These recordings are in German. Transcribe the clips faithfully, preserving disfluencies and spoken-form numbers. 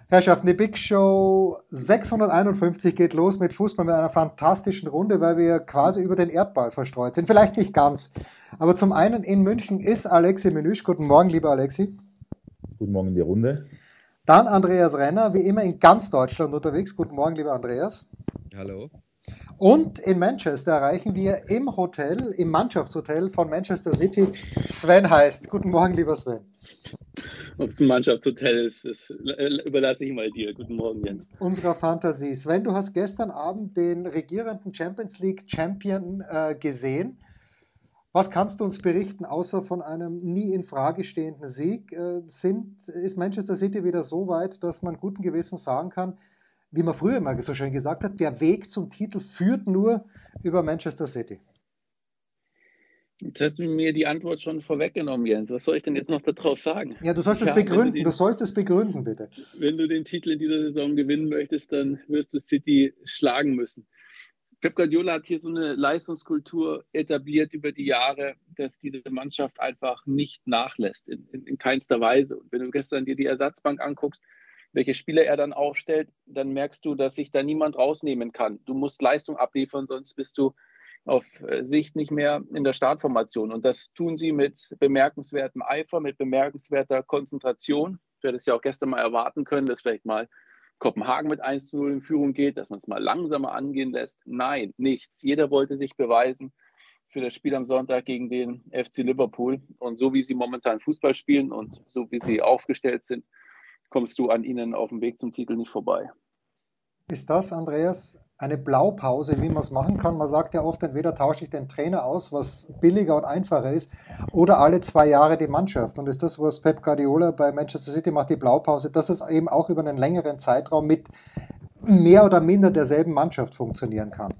Herrschaften, die Big Show sechshunderteinundfünfzig geht los mit Fußball mit einer fantastischen Runde, weil wir quasi über den Erdball verstreut sind. Vielleicht nicht ganz. Aber zum einen in München ist Alexi Menüsch. Guten Morgen, lieber Alexi. Guten Morgen in die Runde. Dann Andreas Renner, wie immer in ganz Deutschland unterwegs. Guten Morgen, lieber Andreas. Hallo. Und in Manchester erreichen wir im Hotel, im Mannschaftshotel von Manchester City, Sven Heist. Guten Morgen, lieber Sven. Ob es ein Mannschaftshotel ist, das überlasse ich mal dir. Guten Morgen, Jens. Unserer Fantasie. Sven, du hast gestern Abend den regierenden Champions League Champion äh, gesehen. Was kannst du uns berichten, außer von einem nie in Frage stehenden Sieg? Äh, sind, ist Manchester City wieder so weit, dass man guten Gewissens sagen kann, wie man früher mal so schön gesagt hat, der Weg zum Titel führt nur über Manchester City? Jetzt hast du mir die Antwort schon vorweggenommen, Jens. Was soll ich denn jetzt noch darauf sagen? Ja, du sollst es Ja, begründen. den, du sollst es begründen, bitte. Wenn du den Titel in dieser Saison gewinnen möchtest, dann wirst du City schlagen müssen. Pep Guardiola hat hier so eine Leistungskultur etabliert über die Jahre, dass diese Mannschaft einfach nicht nachlässt, in, in, in keinster Weise. Und wenn du gestern dir die Ersatzbank anguckst, welche Spieler er dann aufstellt, dann merkst du, dass sich da niemand rausnehmen kann. Du musst Leistung abliefern, sonst bist du auf Sicht nicht mehr in der Startformation. Und das tun sie mit bemerkenswertem Eifer, mit bemerkenswerter Konzentration. Du hättest ja auch gestern mal erwarten können, dass vielleicht mal Kopenhagen mit eins zu null in Führung geht, dass man es mal langsamer angehen lässt. Nein, nichts. Jeder wollte sich beweisen für das Spiel am Sonntag gegen den F C Liverpool. Und so wie sie momentan Fußball spielen und so wie sie aufgestellt sind, kommst du an ihnen auf dem Weg zum Titel nicht vorbei. Ist das, Andreas, eine Blaupause, wie man es machen kann? Man sagt ja oft, entweder tausche ich den Trainer aus, was billiger und einfacher ist, oder alle zwei Jahre die Mannschaft. Und ist das, was Pep Guardiola bei Manchester City macht, die Blaupause, dass es eben auch über einen längeren Zeitraum mit mehr oder minder derselben Mannschaft funktionieren kann?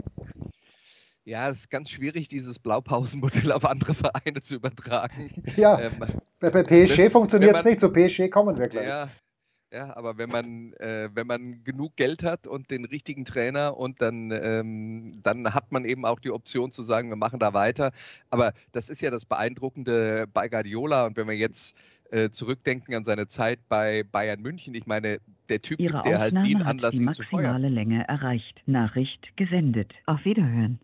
Ja, es ist ganz schwierig, dieses Blaupausenmodell auf andere Vereine zu übertragen. Ja, ähm, bei, bei P S G funktioniert es nicht, zu P S G kommen wir gleich. Ja, ja, aber wenn man, äh, wenn man genug Geld hat und den richtigen Trainer und dann, ähm, dann hat man eben auch die Option zu sagen, wir machen da weiter. Aber das ist ja das Beeindruckende bei Guardiola. Und wenn wir jetzt äh, zurückdenken an seine Zeit bei Bayern München, ich meine, der Typ Ihre gibt dir halt nie einen Aufnahme Anlass, hat die ihn zu feuern. maximale Länge erreicht. Nachricht gesendet. Auf Wiederhören.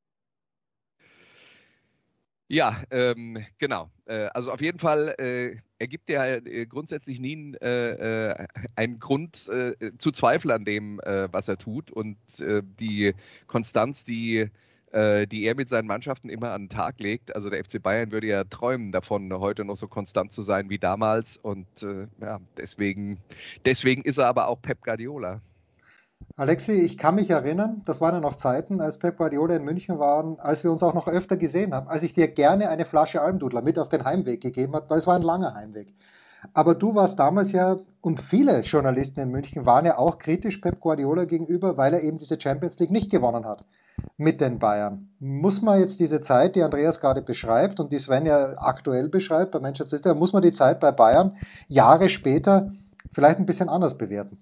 Ja, ähm, genau. Äh, also auf jeden Fall äh, ergibt er äh, grundsätzlich nie äh, äh, einen Grund äh, zu zweifeln an dem, äh, was er tut. Und äh, die Konstanz, die, äh, die er mit seinen Mannschaften immer an den Tag legt, also der F C Bayern würde ja träumen davon, heute noch so konstant zu sein wie damals. Und äh, ja, deswegen, deswegen ist er aber auch Pep Guardiola. Alexi, ich kann mich erinnern, das waren ja noch Zeiten, als Pep Guardiola in München waren, als wir uns auch noch öfter gesehen haben, als ich dir gerne eine Flasche Almdudler mit auf den Heimweg gegeben habe, weil es war ein langer Heimweg. Aber du warst damals ja, und viele Journalisten in München waren ja auch kritisch Pep Guardiola gegenüber, weil er eben diese Champions League nicht gewonnen hat mit den Bayern. Muss man jetzt diese Zeit, die Andreas gerade beschreibt und die Sven ja aktuell beschreibt bei Manchester City, muss man die Zeit bei Bayern Jahre später vielleicht ein bisschen anders bewerten?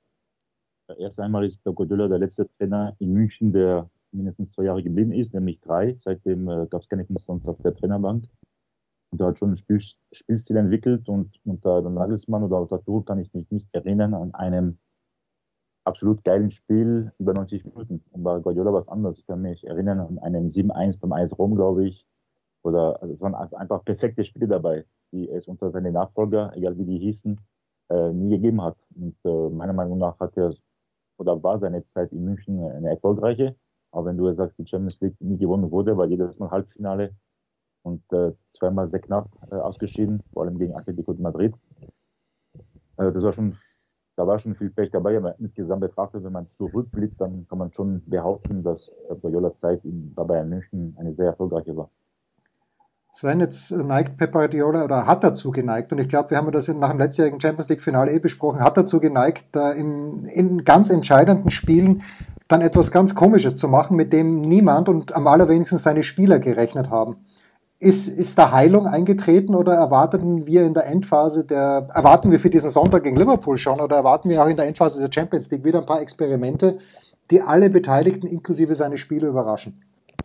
Erst einmal ist Pep Guardiola der letzte Trainer in München, der mindestens zwei Jahre geblieben ist, nämlich drei. Seitdem äh, gab es keine Konstanz auf der Trainerbank. Und er hat schon einen Spiel, Spielstil entwickelt und unter Nagelsmann oder unter Tuchel kann ich mich nicht erinnern an einem absolut geilen Spiel über neunzig Minuten. Und bei Guardiola war es anders. Ich kann mich erinnern an einem sieben eins beim A S Rom, glaube ich. Oder, also es waren einfach perfekte Spiele dabei, die es unter seinen Nachfolger, egal wie die hießen, äh, nie gegeben hat. Und äh, meiner Meinung nach hat er oder war seine Zeit in München eine erfolgreiche. Aber wenn du ja sagst, die Champions League nie gewonnen wurde, weil jedes Mal Halbfinale und äh, zweimal sehr knapp äh, ausgeschieden, vor allem gegen Atletico de Madrid. Äh, das war schon, da war schon viel Pech dabei, aber insgesamt betrachtet, wenn man zurückblickt, dann kann man schon behaupten, dass Guardiola Zeit in bei Bayern München eine sehr erfolgreiche war. Sven, jetzt neigt Pep Guardiola oder hat dazu geneigt, und ich glaube, wir haben das nach dem letztjährigen Champions League Finale eh besprochen, hat dazu geneigt, da im, in ganz entscheidenden Spielen dann etwas ganz Komisches zu machen, mit dem niemand und am allerwenigsten seine Spieler gerechnet haben. Ist, ist da Heilung eingetreten oder erwarten wir in der Endphase der, erwarten wir für diesen Sonntag gegen Liverpool schon oder erwarten wir auch in der Endphase der Champions League wieder ein paar Experimente, die alle Beteiligten inklusive seine Spieler überraschen?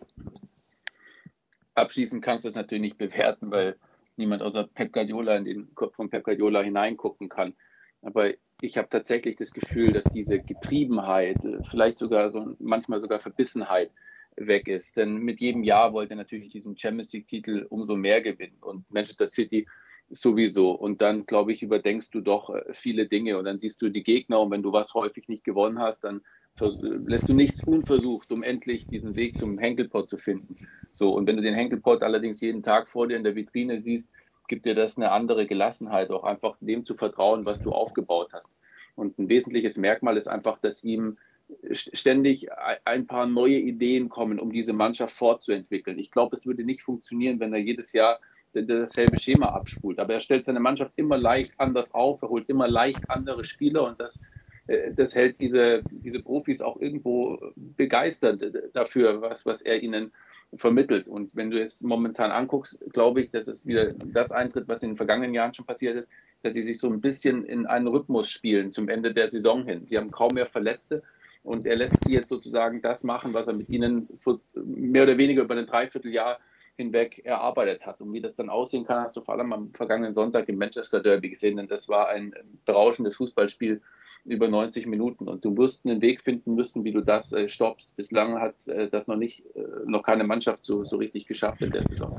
Abschließend kannst du es natürlich nicht bewerten, weil niemand außer Pep Guardiola in den Kopf von Pep Guardiola hineingucken kann. Aber ich habe tatsächlich das Gefühl, dass diese Getriebenheit, vielleicht sogar so manchmal sogar Verbissenheit weg ist. Denn mit jedem Jahr wollte er natürlich diesen Champions League-Titel umso mehr gewinnen und Manchester City sowieso. Und dann, glaube ich, überdenkst du doch viele Dinge und dann siehst du die Gegner und wenn du was häufig nicht gewonnen hast, dann lässt du nichts unversucht, um endlich diesen Weg zum Henkelpott zu finden. So, und wenn du den Henkelpott allerdings jeden Tag vor dir in der Vitrine siehst, gibt dir das eine andere Gelassenheit, auch einfach dem zu vertrauen, was du aufgebaut hast. Und ein wesentliches Merkmal ist einfach, dass ihm ständig ein paar neue Ideen kommen, um diese Mannschaft fortzuentwickeln. Ich glaube, es würde nicht funktionieren, wenn er jedes Jahr dasselbe Schema abspult. Aber er stellt seine Mannschaft immer leicht anders auf, er holt immer leicht andere Spieler und das, das hält diese, diese Profis auch irgendwo begeistert dafür, was, was er ihnen vermittelt. Und wenn du es momentan anguckst, glaube ich, dass es wieder das eintritt, was in den vergangenen Jahren schon passiert ist, dass sie sich so ein bisschen in einen Rhythmus spielen zum Ende der Saison hin. Sie haben kaum mehr Verletzte und er lässt sie jetzt sozusagen das machen, was er mit ihnen mehr oder weniger über ein Dreivierteljahr hinweg erarbeitet hat. Und wie das dann aussehen kann, hast du vor allem am vergangenen Sonntag im Manchester Derby gesehen, denn das war ein berauschendes Fußballspiel über neunzig Minuten und du wirst einen Weg finden müssen, wie du das äh, stoppst. Bislang hat äh, das noch nicht, äh, noch keine Mannschaft so, so richtig geschafft in der Saison.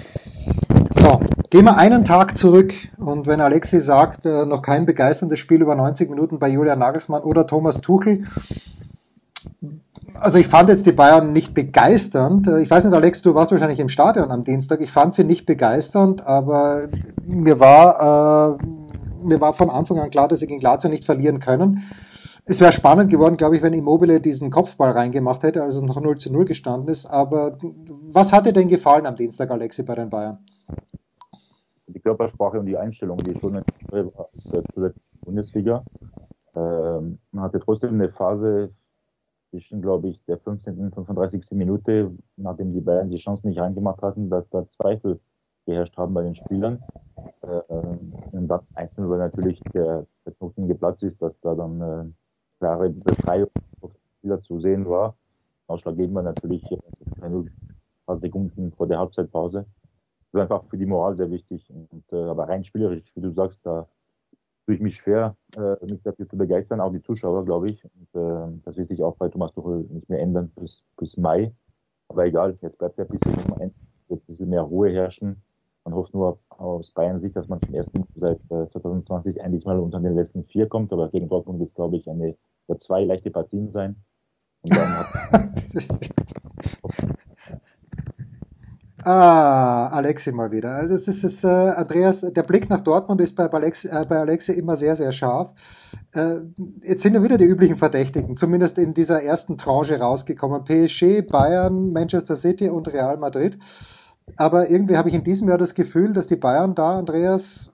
So, gehen wir einen Tag zurück und wenn Alexi sagt, äh, noch kein begeisterndes Spiel über neunzig Minuten bei Julian Nagelsmann oder Thomas Tuchel, also ich fand jetzt die Bayern nicht begeisternd. Ich weiß nicht, Alex, du warst wahrscheinlich im Stadion am Dienstag. Ich fand sie nicht begeisternd, aber mir war, äh, mir war von Anfang an klar, dass sie gegen Lazio nicht verlieren können. Es wäre spannend geworden, glaube ich, wenn Immobile diesen Kopfball reingemacht hätte, als es noch null zu null gestanden ist. Aber was hat dir denn gefallen am Dienstag, Alexi, bei den Bayern? Die Körpersprache und die Einstellung, die schon aus der Bundesliga. Ähm, man hatte trotzdem eine Phase zwischen, glaube ich, der fünfzehnten und fünfunddreißigsten Minute, nachdem die Bayern die Chance nicht reingemacht hatten, dass da Zweifel geherrscht haben bei den Spielern. Äh, und dann einzeln, weil natürlich der, der Knoten geplatzt ist, dass da dann äh, klare Befreiung auf den Spieler zu sehen war. Ausschlaggebend war natürlich äh, ein paar Sekunden vor der Halbzeitpause. Das ist einfach für die Moral sehr wichtig. Und, äh, aber rein spielerisch, wie du sagst, da tue ich mich schwer, äh, mich dafür zu begeistern, auch die Zuschauer, glaube ich. Und äh, das wird sich auch bei Thomas Tuchel nicht mehr ändern bis, bis Mai. Aber egal, jetzt bleibt ja ein bisschen, ein bisschen mehr Ruhe herrschen. Man hofft nur aus Bayern Sicht, dass man zum ersten Mal seit äh, zwanzig zwanzig endlich mal unter den letzten vier kommt. Aber gegen Dortmund wird es, glaube ich, eine oder zwei leichte Partien sein. Und dann hat Ah, Alexi mal wieder. Also es ist, es, äh, Andreas, der Blick nach Dortmund ist bei Alexi, äh, bei Alexi immer sehr, sehr scharf. Äh, jetzt sind ja wieder die üblichen Verdächtigen, zumindest in dieser ersten Tranche rausgekommen. P S G, Bayern, Manchester City und Real Madrid. Aber irgendwie habe ich in diesem Jahr das Gefühl, dass die Bayern da, Andreas,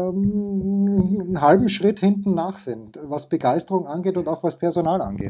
ähm, einen halben Schritt hinten nach sind, was Begeisterung angeht und auch was Personal angeht.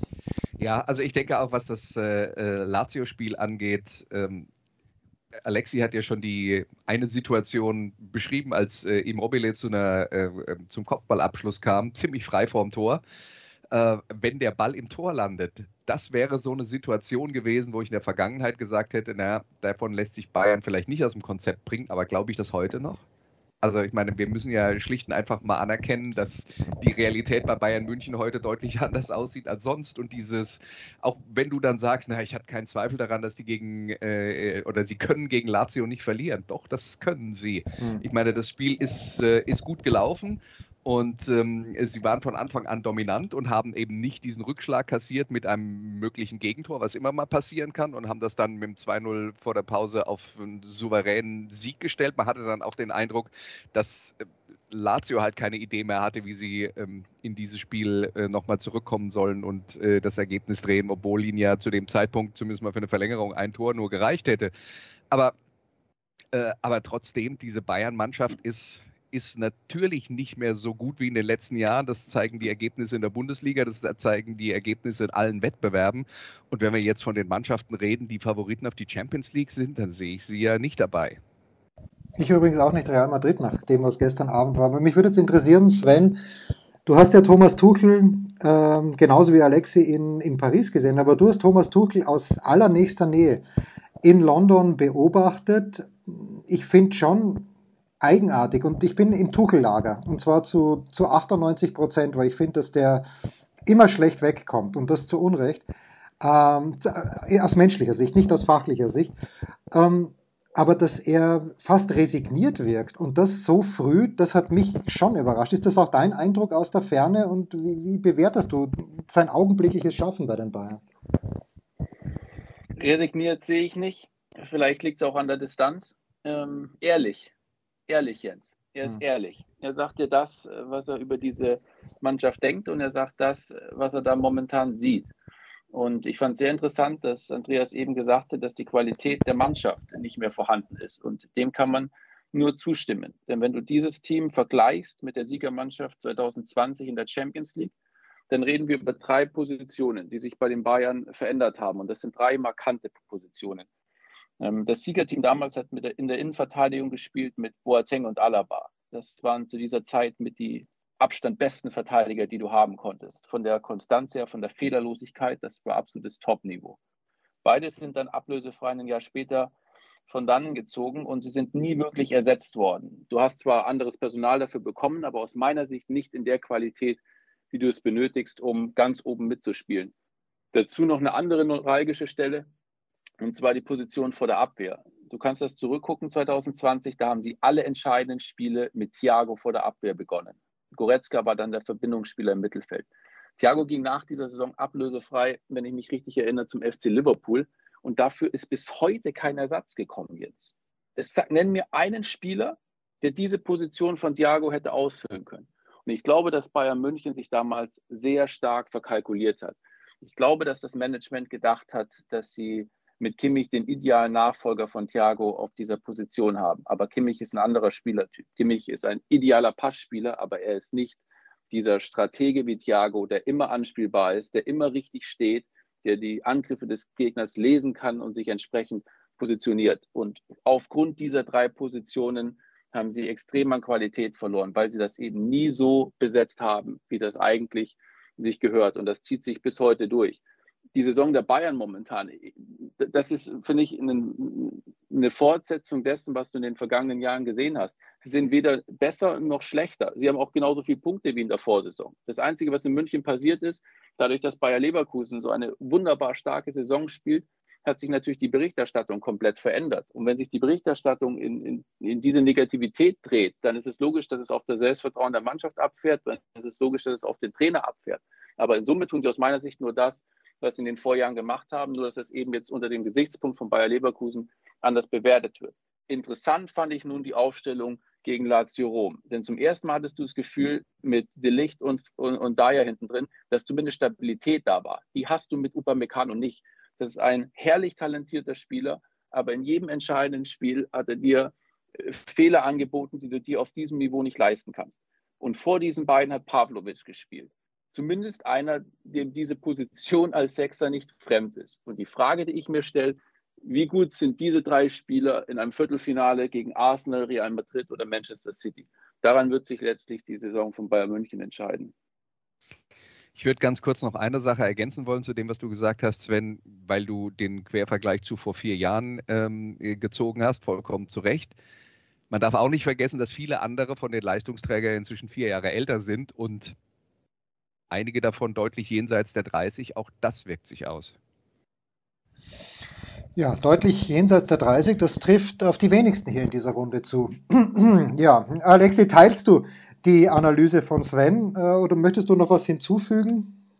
Ja, also ich denke auch, was das äh, Lazio-Spiel angeht, ähm, Alexi hat ja schon die eine Situation beschrieben, als äh, Immobile zu einer, äh, zum Kopfballabschluss kam, ziemlich frei vorm Tor. Äh, wenn der Ball im Tor landet, das wäre so eine Situation gewesen, wo ich in der Vergangenheit gesagt hätte, naja, davon lässt sich Bayern vielleicht nicht aus dem Konzept bringen, aber glaube ich das heute noch? Also ich meine, wir müssen ja schlicht und einfach mal anerkennen, dass die Realität bei Bayern München heute deutlich anders aussieht als sonst. Und dieses, auch wenn du dann sagst, na, ich hatte keinen Zweifel daran, dass die gegen, äh, oder sie können gegen Lazio nicht verlieren. Doch, das können sie. Hm. Ich meine, das Spiel ist, äh, ist gut gelaufen. Und ähm, sie waren von Anfang an dominant und haben eben nicht diesen Rückschlag kassiert mit einem möglichen Gegentor, was immer mal passieren kann, und haben das dann mit dem zwei null vor der Pause auf einen souveränen Sieg gestellt. Man hatte dann auch den Eindruck, dass äh, Lazio halt keine Idee mehr hatte, wie sie ähm, in dieses Spiel äh, nochmal zurückkommen sollen und äh, das Ergebnis drehen, obwohl ihnen ja zu dem Zeitpunkt zumindest mal für eine Verlängerung ein Tor nur gereicht hätte. Aber, äh, aber trotzdem, diese Bayern-Mannschaft ist... ist natürlich nicht mehr so gut wie in den letzten Jahren. Das zeigen die Ergebnisse in der Bundesliga, das zeigen die Ergebnisse in allen Wettbewerben. Und wenn wir jetzt von den Mannschaften reden, die Favoriten auf die Champions League sind, dann sehe ich sie ja nicht dabei. Ich übrigens auch nicht Real Madrid, nach dem, was gestern Abend war. Aber mich würde jetzt interessieren, Sven, du hast ja Thomas Tuchel ähm, genauso wie Alexi in, in Paris gesehen, aber du hast Thomas Tuchel aus allernächster Nähe in London beobachtet. Ich finde schon, eigenartig und ich bin im Tuchel-Lager und zwar zu, zu achtundneunzig Prozent, weil ich finde, dass der immer schlecht wegkommt und das zu Unrecht, ähm, aus menschlicher Sicht, nicht aus fachlicher Sicht, ähm, aber dass er fast resigniert wirkt und das so früh, das hat mich schon überrascht. Ist das auch dein Eindruck aus der Ferne und wie, wie bewertest du sein augenblickliches Schaffen bei den Bayern? Resigniert sehe ich nicht. Vielleicht liegt es auch an der Distanz. Ähm, ehrlich, ehrlich, Jens. Er ist Hm. ehrlich. Er sagt dir das, was er über diese Mannschaft denkt und er sagt das, was er da momentan sieht. Und ich fand es sehr interessant, dass Andreas eben gesagt hat, dass die Qualität der Mannschaft nicht mehr vorhanden ist. Und dem kann man nur zustimmen. Denn wenn du dieses Team vergleichst mit der Siegermannschaft zwanzig zwanzig in der Champions League, dann reden wir über drei Positionen, die sich bei den Bayern verändert haben. Und das sind drei markante Positionen. Das Siegerteam damals hat mit der, in der Innenverteidigung gespielt mit Boateng und Alaba. Das waren zu dieser Zeit mit die Abstand besten Verteidiger, die du haben konntest. Von der Konstanz her, von der Fehlerlosigkeit, das war absolutes Top-Niveau. Beide sind dann ablösefrei ein Jahr später von dannen gezogen und sie sind nie wirklich ersetzt worden. Du hast zwar anderes Personal dafür bekommen, aber aus meiner Sicht nicht in der Qualität, wie du es benötigst, um ganz oben mitzuspielen. Dazu noch eine andere neuralgische Stelle, und zwar die Position vor der Abwehr. Du kannst das zurückgucken, zwanzig zwanzig, da haben sie alle entscheidenden Spiele mit Thiago vor der Abwehr begonnen. Goretzka war dann der Verbindungsspieler im Mittelfeld. Thiago ging nach dieser Saison ablösefrei, wenn ich mich richtig erinnere, zum F C Liverpool. Und dafür ist bis heute kein Ersatz gekommen jetzt. Es, nenn mir einen Spieler, der diese Position von Thiago hätte ausfüllen können. Und ich glaube, dass Bayern München sich damals sehr stark verkalkuliert hat. Ich glaube, dass das Management gedacht hat, dass sie mit Kimmich den idealen Nachfolger von Thiago auf dieser Position haben. Aber Kimmich ist ein anderer Spielertyp. Kimmich ist ein idealer Passspieler, aber er ist nicht dieser Stratege wie Thiago, der immer anspielbar ist, der immer richtig steht, der die Angriffe des Gegners lesen kann und sich entsprechend positioniert. Und aufgrund dieser drei Positionen haben sie extrem an Qualität verloren, weil sie das eben nie so besetzt haben, wie das eigentlich sich gehört. Und das zieht sich bis heute durch. Die Saison der Bayern momentan, das ist, finde ich, eine, eine Fortsetzung dessen, was du in den vergangenen Jahren gesehen hast. Sie sind weder besser noch schlechter. Sie haben auch genauso viele Punkte wie in der Vorsaison. Das Einzige, was in München passiert ist, dadurch, dass Bayer Leverkusen so eine wunderbar starke Saison spielt, hat sich natürlich die Berichterstattung komplett verändert. Und wenn sich die Berichterstattung in, in, in diese Negativität dreht, dann ist es logisch, dass es auf das Selbstvertrauen der Mannschaft abfährt, dann ist es logisch, dass es auf den Trainer abfährt. Aber in Summe tun sie aus meiner Sicht nur das, was sie in den Vorjahren gemacht haben, nur dass das eben jetzt unter dem Gesichtspunkt von Bayer Leverkusen anders bewertet wird. Interessant fand ich nun die Aufstellung gegen Lazio Rom. Denn zum ersten Mal hattest du das Gefühl mit De Ligt und, und, und Dyer hinten drin, dass zumindest Stabilität da war. Die hast du mit Upamecano nicht. Das ist ein herrlich talentierter Spieler, aber in jedem entscheidenden Spiel hat er dir Fehler angeboten, die du dir auf diesem Niveau nicht leisten kannst. Und vor diesen beiden hat Pavlovic gespielt. Zumindest einer, dem diese Position als Sechser nicht fremd ist. Und die Frage, die ich mir stelle, wie gut sind diese drei Spieler in einem Viertelfinale gegen Arsenal, Real Madrid oder Manchester City? Daran wird sich letztlich die Saison von Bayern München entscheiden. Ich würde ganz kurz noch eine Sache ergänzen wollen zu dem, was du gesagt hast, Sven, weil du den Quervergleich zu vor vier Jahren ähm, gezogen hast, vollkommen zu Recht. Man darf auch nicht vergessen, dass viele andere von den Leistungsträgern inzwischen vier Jahre älter sind und einige davon deutlich jenseits der dreißig. Auch das wirkt sich aus. Ja, deutlich jenseits der dreißig. Das trifft auf die wenigsten hier in dieser Runde zu. Ja, Alexi, teilst du die Analyse von Sven oder möchtest du noch was hinzufügen?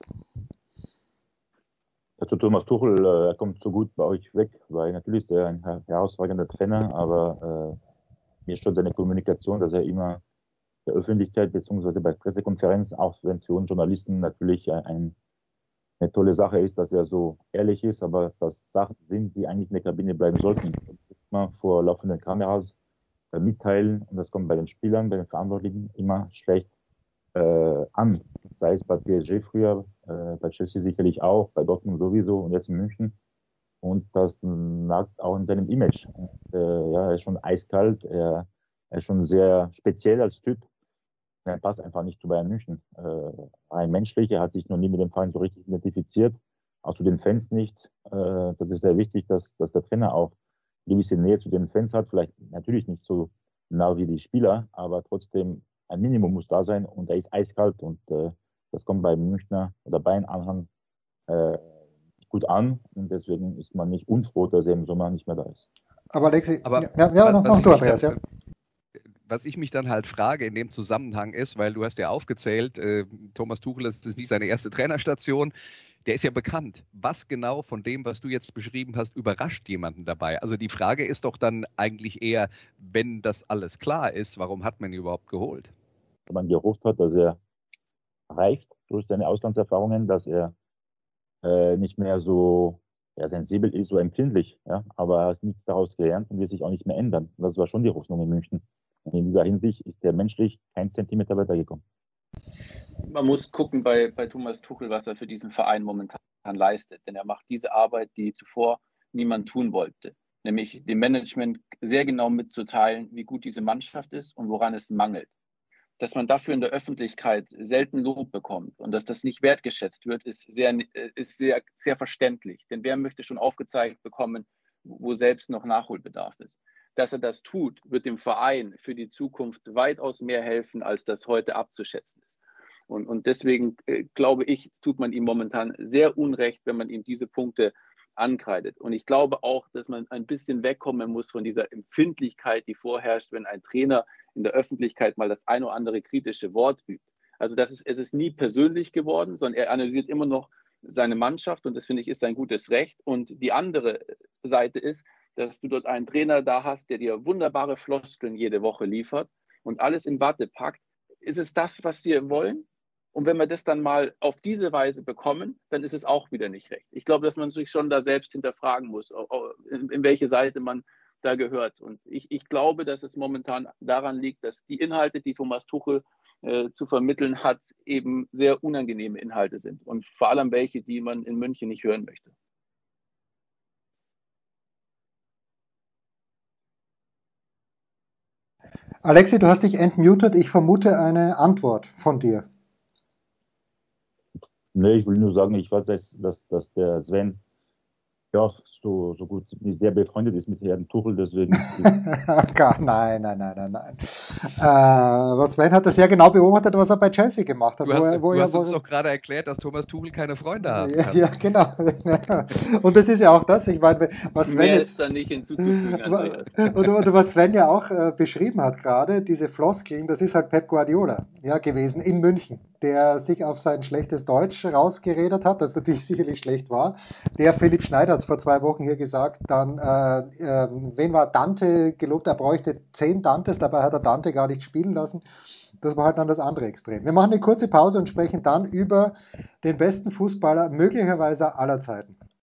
Ja, zu Thomas Tuchel, er kommt so gut bei euch weg, weil natürlich ist er ein herausragender Trainer, aber äh, mir stört seine Kommunikation, dass er immer der Öffentlichkeit beziehungsweise bei Pressekonferenzen, auch wenn es für uns Journalisten natürlich ein, eine tolle Sache ist, dass er so ehrlich ist, aber das Sachen sind, die eigentlich in der Kabine bleiben sollten. Immer vor laufenden Kameras äh, mitteilen und das kommt bei den Spielern, bei den Verantwortlichen immer schlecht äh, an. Sei es bei P S G früher, äh, bei Chelsea sicherlich auch, bei Dortmund sowieso und jetzt in München. Und das nagt auch in seinem Image. Und, äh, ja, er ist schon eiskalt, er, er ist schon sehr speziell als Typ. Er passt einfach nicht zu Bayern München. Äh, rein menschlich, er hat sich noch nie mit dem Verein so richtig identifiziert, auch zu den Fans nicht. Äh, das ist sehr wichtig, dass, dass der Trainer auch gewisse Nähe zu den Fans hat. Vielleicht natürlich nicht so genau wie die Spieler, aber trotzdem ein Minimum muss da sein und er ist eiskalt und äh, das kommt beim Münchner oder Bayern-Anhang äh, gut an und deswegen ist man nicht unfroh, dass er im Sommer nicht mehr da ist. Aber Alexi, Aber ja, ja, noch, was, noch ich du, mich Andreas, dann, ja. was ich mich dann halt frage in dem Zusammenhang ist, weil du hast ja aufgezählt, äh, Thomas Tuchel ist nicht seine erste Trainerstation, der ist ja bekannt. Was genau von dem, was du jetzt beschrieben hast, überrascht jemanden dabei? Also die Frage ist doch dann eigentlich eher, wenn das alles klar ist, warum hat man ihn überhaupt geholt? Wenn man gehofft hat, dass er reift durch seine Auslandserfahrungen, dass er äh, nicht mehr so ja, sensibel ist, so empfindlich, ja, aber er hat nichts daraus gelernt und wird sich auch nicht mehr ändern. Und das war schon die Hoffnung in München. Und in dieser Hinsicht ist er menschlich kein Zentimeter weitergekommen. Man muss gucken bei, bei Thomas Tuchel, was er für diesen Verein momentan leistet. Denn er macht diese Arbeit, die zuvor niemand tun wollte. Nämlich dem Management sehr genau mitzuteilen, wie gut diese Mannschaft ist und woran es mangelt. Dass man dafür in der Öffentlichkeit selten Lob bekommt und dass das nicht wertgeschätzt wird, ist sehr, ist sehr, sehr verständlich. Denn wer möchte schon aufgezeigt bekommen, wo selbst noch Nachholbedarf ist? Dass er das tut, wird dem Verein für die Zukunft weitaus mehr helfen, als das heute abzuschätzen ist. Und, und deswegen äh, glaube ich, tut man ihm momentan sehr unrecht, wenn man ihm diese Punkte ankreidet. Und ich glaube auch, dass man ein bisschen wegkommen muss von dieser Empfindlichkeit, die vorherrscht, wenn ein Trainer in der Öffentlichkeit mal das ein oder andere kritische Wort übt. Also das ist, es ist nie persönlich geworden, sondern er analysiert immer noch seine Mannschaft und das finde ich ist sein gutes Recht. Und die andere Seite ist, dass du dort einen Trainer da hast, der dir wunderbare Floskeln jede Woche liefert und alles in Watte packt. Ist es das, was wir wollen? Und wenn wir das dann mal auf diese Weise bekommen, dann ist es auch wieder nicht recht. Ich glaube, dass man sich schon da selbst hinterfragen muss, in, in welche Seite man da gehört. Und ich, ich glaube, dass es momentan daran liegt, dass die Inhalte, die Thomas Tuchel äh, zu vermitteln hat, eben sehr unangenehme Inhalte sind. Und vor allem welche, die man in München nicht hören möchte. Alexi, du hast dich entmutet. Ich vermute eine Antwort von dir. Nee, ich will nur sagen, ich weiß, dass, dass, dass der Sven ja so, so gut sehr befreundet ist mit Herrn Tuchel, deswegen. Gar, nein, nein, nein, nein, nein. Äh, was Sven hat das sehr genau beobachtet, was er bei Chelsea gemacht hat. Du hast, wo er, wo du er, hast wo uns er, doch gerade erklärt, dass Thomas Tuchel keine Freunde haben ja, kann. ja, genau. Und das ist ja auch das. Ich meine, was Sven Mehr jetzt, ist da nicht hinzuzufügen, Andreas. oder, oder was Sven ja auch äh, beschrieben hat gerade, diese Floskeln, das ist halt Pep Guardiola ja, gewesen in München, der sich auf sein schlechtes Deutsch rausgeredet hat, das natürlich sicherlich schlecht war. Der Philipp Schneider hat es vor zwei Wochen hier gesagt, dann, äh, äh, wen war Dante gelobt, er bräuchte zehn Dantes, dabei hat er Dante gar nicht spielen lassen. Das war halt dann das andere Extrem. Wir machen eine kurze Pause und sprechen dann über den besten Fußballer möglicherweise aller Zeiten.